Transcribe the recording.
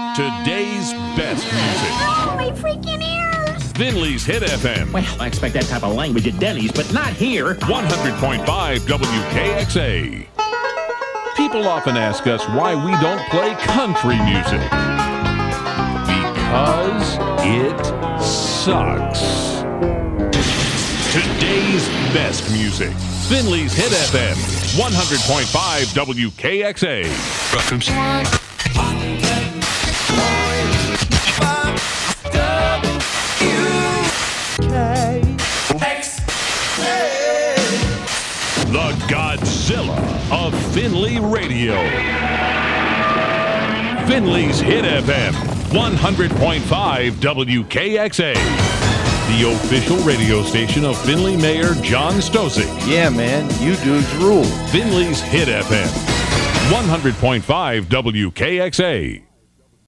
Today's best music. Oh, my freaking ears! Finley's Hit FM. Well, I expect that type of language at Denny's, but not here. 100.5 WKXA. People often ask us why we don't play country music. Because it sucks. Today's best music. Finley's Hit FM. 100.5 WKXA. The Godzilla of Finley Radio. Finley's Hit FM, 100.5 WKXA. The official radio station of Finley Mayor John Stosik. Yeah, man, you dudes rule. Finley's Hit FM, 100.5 WKXA.